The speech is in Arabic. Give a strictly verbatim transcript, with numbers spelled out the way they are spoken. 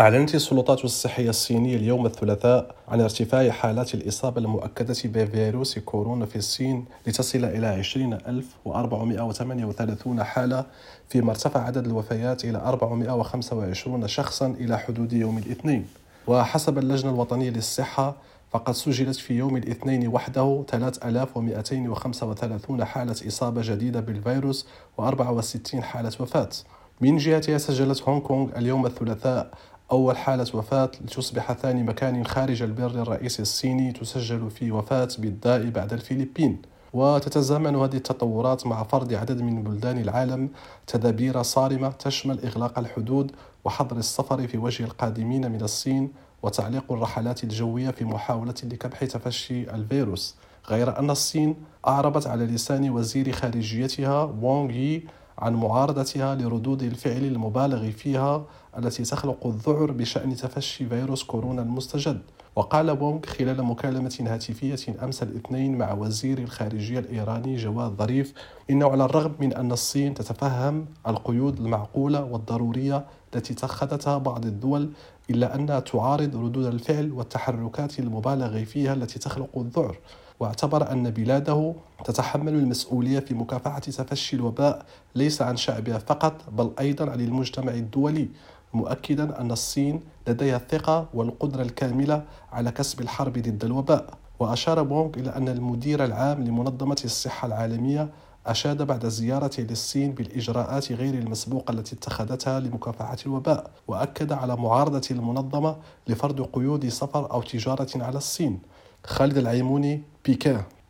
أعلنت السلطات الصحية الصينية اليوم الثلاثاء عن ارتفاع حالات الإصابة المؤكدة بفيروس كورونا في الصين لتصل إلى عشرين ألف وأربعمائة وثمانية وثلاثين حالة، فيما ارتفع عدد الوفيات إلى أربعمائة وخمسة وعشرين شخصا إلى حدود يوم الاثنين. وحسب اللجنة الوطنية للصحة، فقد سجلت في يوم الاثنين وحده ثلاثة آلاف ومئتين وخمسة وثلاثين حالة إصابة جديدة بالفيروس وأربعة وستين حالة وفاة. من جهتها، سجلت هونغ كونغ اليوم الثلاثاء أول حالة وفاة لتصبح ثاني مكان خارج البر الرئيسي الصيني تسجل فيه وفاة بالداء بعد الفلبين. وتتزامن هذه التطورات مع فرض عدد من بلدان العالم تدابير صارمة تشمل إغلاق الحدود وحظر السفر في وجه القادمين من الصين وتعليق الرحلات الجوية في محاولة لكبح تفشي الفيروس. غير أن الصين أعربت على لسان وزير خارجيتها وونغ يي عن معارضتها لردود الفعل المبالغ فيها التي تخلق الذعر بشأن تفشي فيروس كورونا المستجد. وقال وونغ خلال مكالمة هاتفية أمس الاثنين مع وزير الخارجية الإيراني جواد ظريف إنه على الرغم من أن الصين تتفهم القيود المعقولة والضرورية التي اتخذتها بعض الدول، إلا أنها تعارض ردود الفعل والتحركات المبالغ فيها التي تخلق الذعر. واعتبر أن بلاده تتحمل المسؤولية في مكافحة تفشي الوباء ليس عن شعبها فقط بل أيضا عن المجتمع الدولي، مؤكدا أن الصين لديها الثقة والقدرة الكاملة على كسب الحرب ضد الوباء. وأشار وونغ إلى أن المدير العام لمنظمة الصحة العالمية أشاد بعد زيارته للصين بالإجراءات غير المسبوقة التي اتخذتها لمكافحة الوباء، وأكد على معارضة المنظمة لفرض قيود سفر أو تجارة على الصين. خالد العيموني، بيكان.